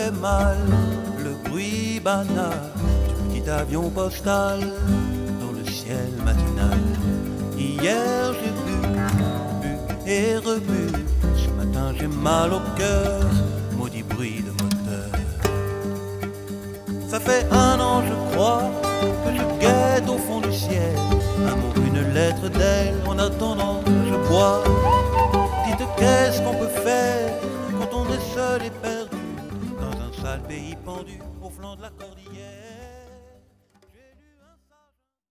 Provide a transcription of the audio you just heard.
fait mal le bruit banal du petit avion postal dans le ciel matinal. Hier j'ai bu et rebu, ce matin j'ai mal au cœur, maudit bruit de moteur. Ça fait 1 an je crois que je guette au fond du ciel un mot, une lettre d'elle. En attendant je bois. Dites, qu'est-ce qu'on peut faire quand on est seul et perdu dans un sale pays pendu au flanc de la cordillère?